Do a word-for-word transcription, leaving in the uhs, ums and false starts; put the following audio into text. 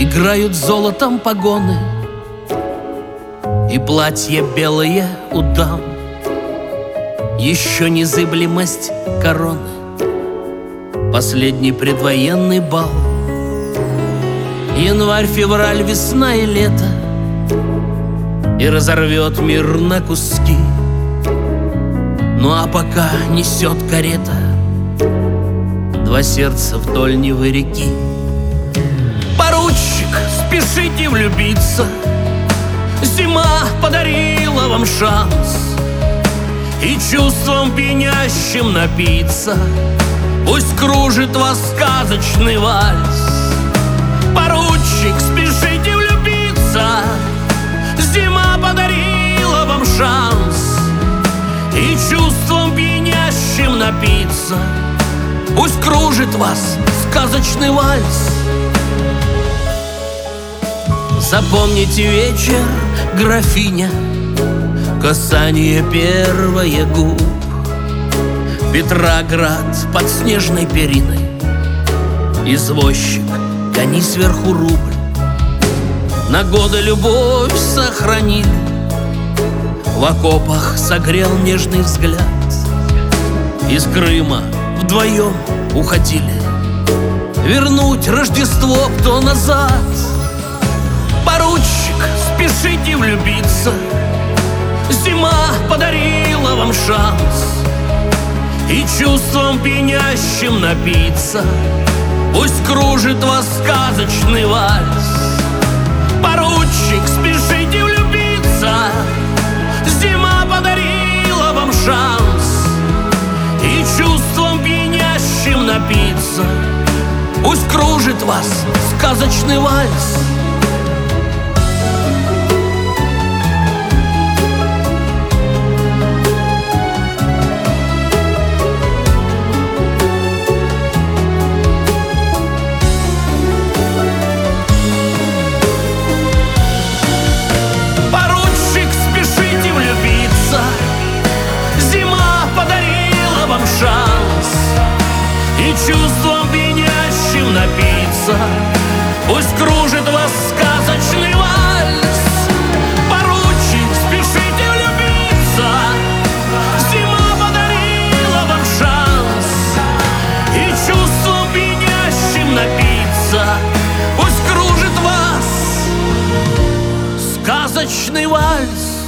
Играют золотом погоны и платья белые у дам. Еще незыблемость короны, последний предвоенный бал. Январь, февраль, весна и лето, и разорвет мир на куски. Ну а пока несет карета два сердца вдоль Невы реки. Поручик, спешите влюбиться, зима подарила вам шанс и чувством пьянящим напиться. Пусть кружит вас сказочный вальс. Поручик, спешите влюбиться, зима подарила вам шанс и чувством пьянящим напиться. Пусть кружит вас сказочный вальс. Запомните вечер, графиня, касание первое губ, Петроград под снежной периной, извозчик, гони сверху рубль. На годы любовь сохранили, в окопах согрел нежный взгляд. Из Крыма вдвоем уходили, вернуть Рождество кто назад. Поручик, спешите влюбиться, зима подарила вам шанс и чувством пьянящим напиться. Пусть кружит вас сказочный вальс. Поручик, спешите влюбиться, зима подарила вам шанс и чувством пьянящим напиться. Пусть кружит вас сказочный вальс. И чувством пьянящим напиться. Пусть кружит вас сказочный вальс. Поручик, спешите влюбиться, зима подарила вам шанс и чувством пьянящим напиться. Пусть кружит вас сказочный вальс.